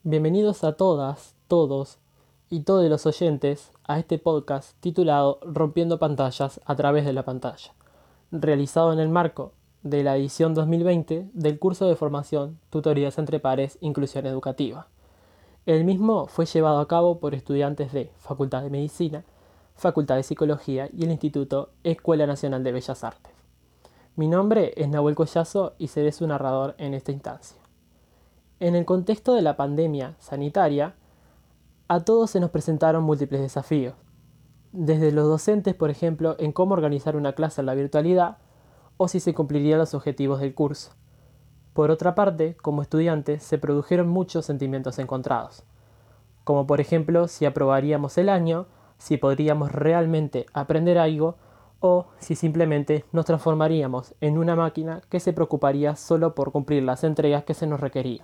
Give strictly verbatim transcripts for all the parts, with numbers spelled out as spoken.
Bienvenidos a todas, todos y todos los oyentes a este podcast titulado Rompiendo pantallas a través de la pantalla, realizado en el marco de la edición dos mil veinte del curso de formación Tutorías entre Pares Inclusión Educativa. El mismo fue llevado a cabo por estudiantes de Facultad de Medicina, Facultad de Psicología y el Instituto Escuela Nacional de Bellas Artes. Mi nombre es Nahuel Collazo y seré su narrador en esta instancia. En el contexto de la pandemia sanitaria, a todos se nos presentaron múltiples desafíos. Desde los docentes, por ejemplo, en cómo organizar una clase en la virtualidad o si se cumplirían los objetivos del curso. Por otra parte, como estudiantes, se produjeron muchos sentimientos encontrados, como por ejemplo si aprobaríamos el año, si podríamos realmente aprender algo o si simplemente nos transformaríamos en una máquina que se preocuparía solo por cumplir las entregas que se nos requería.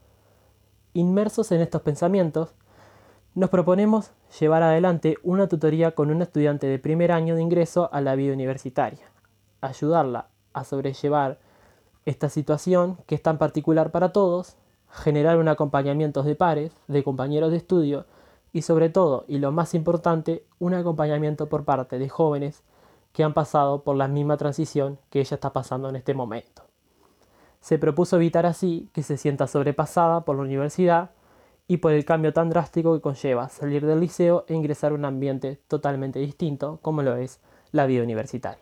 Inmersos en estos pensamientos, nos proponemos llevar adelante una tutoría con una estudiante de primer año de ingreso a la vida universitaria, ayudarla a sobrellevar esta situación que es tan particular para todos, generar un acompañamiento de pares, de compañeros de estudio y sobre todo, y lo más importante, un acompañamiento por parte de jóvenes que han pasado por la misma transición que ella está pasando en este momento. Se propuso evitar así que se sienta sobrepasada por la universidad y por el cambio tan drástico que conlleva salir del liceo e ingresar a un ambiente totalmente distinto como lo es la vida universitaria.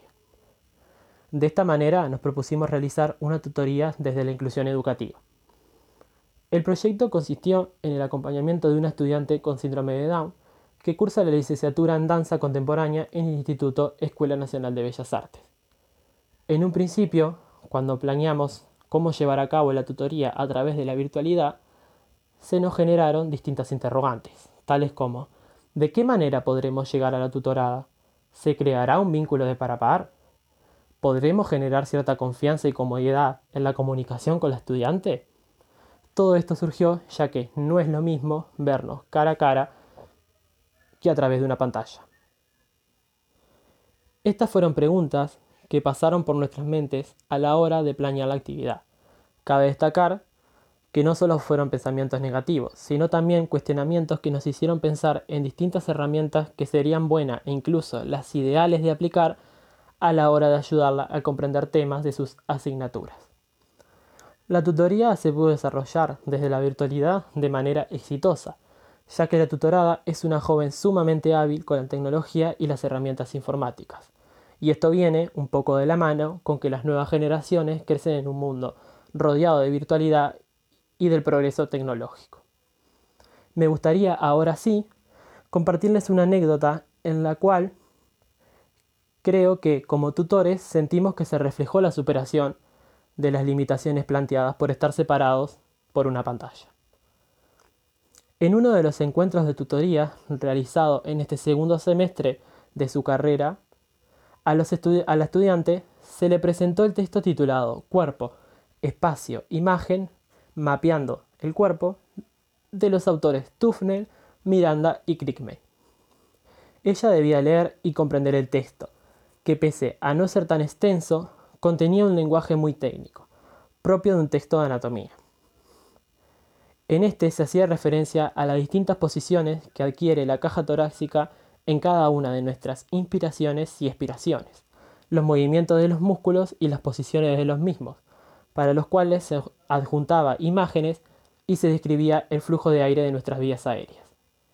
De esta manera nos propusimos realizar una tutoría desde la inclusión educativa. El proyecto consistió en el acompañamiento de una estudiante con síndrome de Down que cursa la licenciatura en danza contemporánea en el Instituto Escuela Nacional de Bellas Artes. En un principio, cuando planeamos cómo llevar a cabo la tutoría a través de la virtualidad, se nos generaron distintas interrogantes, tales como ¿de qué manera podremos llegar a la tutorada? ¿Se creará un vínculo de par a par? ¿Podremos generar cierta confianza y comodidad en la comunicación con la estudiante? Todo esto surgió ya que no es lo mismo vernos cara a cara que a través de una pantalla. Estas fueron preguntas que pasaron por nuestras mentes a la hora de planear la actividad. Cabe destacar que no solo fueron pensamientos negativos, sino también cuestionamientos que nos hicieron pensar en distintas herramientas que serían buenas e incluso las ideales de aplicar a la hora de ayudarla a comprender temas de sus asignaturas. La tutoría se pudo desarrollar desde la virtualidad de manera exitosa, ya que la tutorada es una joven sumamente hábil con la tecnología y las herramientas informáticas. Y esto viene un poco de la mano con que las nuevas generaciones crecen en un mundo rodeado de virtualidad y del progreso tecnológico. Me gustaría ahora sí compartirles una anécdota en la cual creo que como tutores sentimos que se reflejó la superación de las limitaciones planteadas por estar separados por una pantalla. En uno de los encuentros de tutoría realizado en este segundo semestre de su carrera, a, los estudi- a la estudiante se le presentó el texto titulado Cuerpo, Espacio, Imagen, mapeando el cuerpo, de los autores Tufnel, Miranda y Crickmay. Ella debía leer y comprender el texto, que pese a no ser tan extenso, contenía un lenguaje muy técnico, propio de un texto de anatomía. En este se hacía referencia a las distintas posiciones que adquiere la caja torácica en cada una de nuestras inspiraciones y expiraciones, los movimientos de los músculos y las posiciones de los mismos, para los cuales se adjuntaba imágenes y se describía el flujo de aire de nuestras vías aéreas.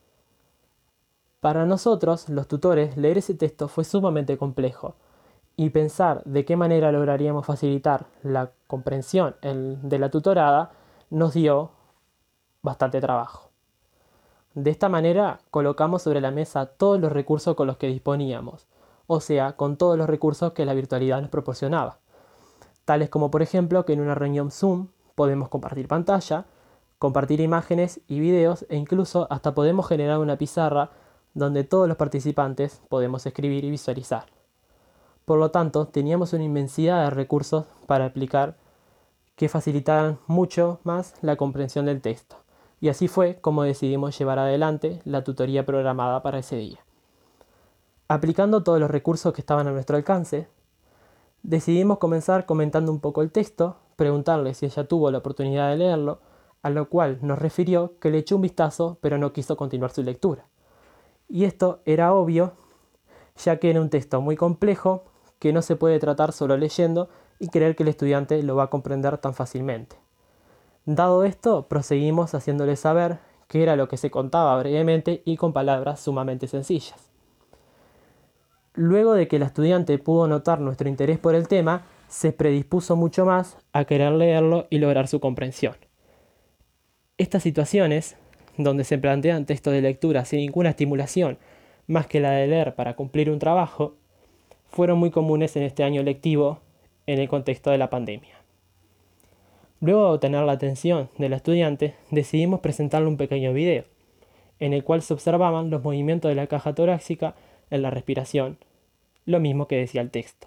Para nosotros, los tutores, leer ese texto fue sumamente complejo, y pensar de qué manera lograríamos facilitar la comprensión de la tutorada nos dio bastante trabajo. De esta manera colocamos sobre la mesa todos los recursos con los que disponíamos, o sea, con todos los recursos que la virtualidad nos proporcionaba, tales como por ejemplo que en una reunión Zoom podemos compartir pantalla, compartir imágenes y videos e incluso hasta podemos generar una pizarra donde todos los participantes podemos escribir y visualizar. Por lo tanto, teníamos una inmensidad de recursos para aplicar que facilitaran mucho más la comprensión del texto. Y así fue como decidimos llevar adelante la tutoría programada para ese día. Aplicando todos los recursos que estaban a nuestro alcance, decidimos comenzar comentando un poco el texto, preguntarle si ella tuvo la oportunidad de leerlo a lo cual nos refirió que le echó un vistazo pero no quiso continuar su lectura. Y esto era obvio, ya que era un texto muy complejo que no se puede tratar solo leyendo y creer que el estudiante lo va a comprender tan fácilmente. Dado esto, proseguimos haciéndole saber qué era lo que se contaba brevemente y con palabras sumamente sencillas. Luego de que la estudiante pudo notar nuestro interés por el tema, se predispuso mucho más a querer leerlo y lograr su comprensión. Estas situaciones, donde se plantean textos de lectura sin ninguna estimulación más que la de leer para cumplir un trabajo, fueron muy comunes en este año lectivo en el contexto de la pandemia. Luego de obtener la atención de la estudiante, decidimos presentarle un pequeño video, en el cual se observaban los movimientos de la caja torácica en la respiración, lo mismo que decía el texto.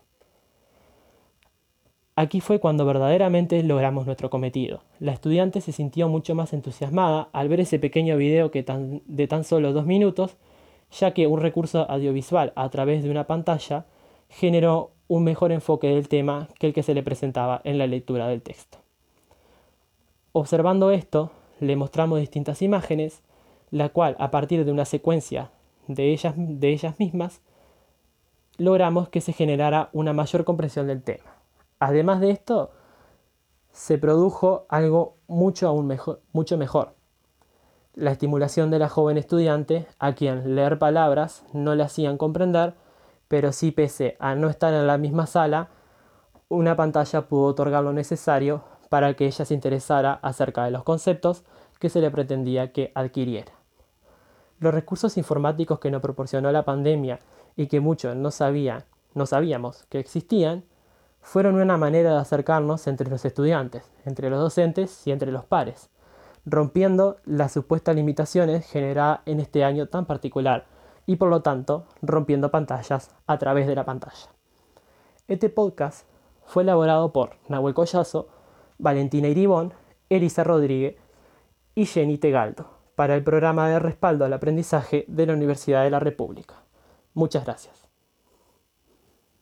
Aquí fue cuando verdaderamente logramos nuestro cometido. La estudiante se sintió mucho más entusiasmada al ver ese pequeño video que tan, de tan solo dos minutos, ya que un recurso audiovisual a través de una pantalla generó un mejor enfoque del tema que el que se le presentaba en la lectura del texto. Observando esto, le mostramos distintas imágenes, la cual a partir de una secuencia de ellas, de ellas mismas, logramos que se generara una mayor comprensión del tema. Además de esto, se produjo algo mucho, aún mejor, mucho mejor. La estimulación de la joven estudiante, a quien leer palabras no le hacían comprender, pero sí, pese a no estar en la misma sala, una pantalla pudo otorgar lo necesario para que ella se interesara acerca de los conceptos que se le pretendía que adquiriera. Los recursos informáticos que nos proporcionó la pandemia y que muchos no sabían, no sabíamos que existían, fueron una manera de acercarnos entre los estudiantes, entre los docentes y entre los pares, rompiendo las supuestas limitaciones generadas en este año tan particular y por lo tanto rompiendo pantallas a través de la pantalla. Este podcast fue elaborado por Nahuel Collazo, Valentina Iribón, Elisa Rodríguez y Jenny Tegaldo para el programa de respaldo al aprendizaje de la Universidad de la República. Muchas gracias.